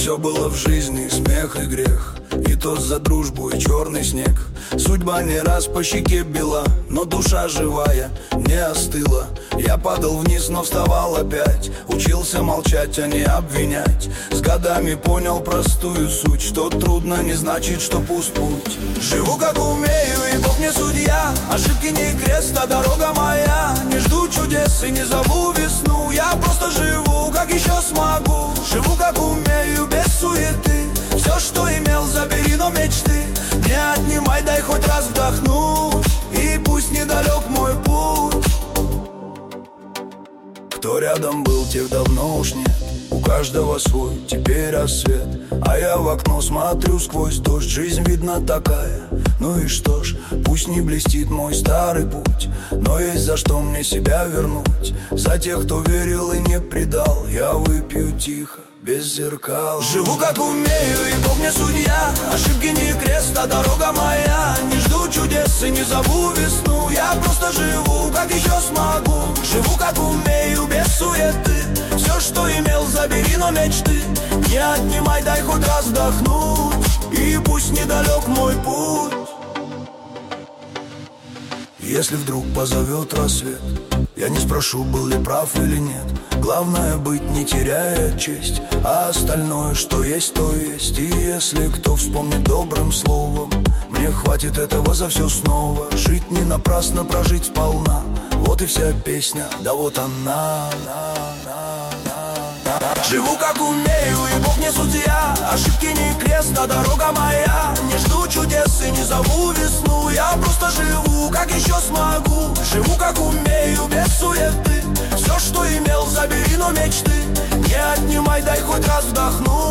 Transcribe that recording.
Все было в жизни, смех и грех, и тост за дружбу, и черный снег. Судьба не раз по щеке била, но душа живая не остыла. Я падал вниз, но вставал опять, учился молчать, а не обвинять. С годами понял простую суть, что трудно не значит, что пуст путь. Живу как умею, и Бог не судья, ошибки не крест, а дорога моя. Не жду чудес и не зову весну, я просто живу, как еще смогу. Живу как умею, без суеты, все, что имел, забери, но мечты не отнимай, дай хоть раз вдохнуть, и пусть недалек мой путь. Кто рядом был, тех давно уж нет, у каждого свой теперь рассвет. А я в окно смотрю сквозь дождь, жизнь видна такая. Ну и что ж, пусть не блестит мой старый путь, но есть за что мне себя вернуть. За тех, кто верил и не предал, я выпью тихо, без зеркал. Живу как умею, и Бог не судья, ошибки не крест, а дорога моя. Не жду чудес и не зову весну, я просто живу, как еще смогу. Живу как умею, без суеты, все, что имел, забери, но мечты не отнимай, дай хоть раз вдохнуть, и пусть недалек мой путь. Если вдруг позовет рассвет, я не спрошу, был ли прав или нет. Главное быть, не теряя честь, а остальное, что есть, то есть. И если кто вспомнит добрым словом, мне хватит этого за все снова. Жить не напрасно, прожить сполна, вот и вся песня, да вот она. Живу как умею, и Бог не судья, ошибки не крест, а дорога моя. Не жду чудес и не зову весну, я просто живу, как еще смогу. Живу как умею, без суеты, все, что имел, забери, но мечты не отнимай, дай хоть раз вдохнуть.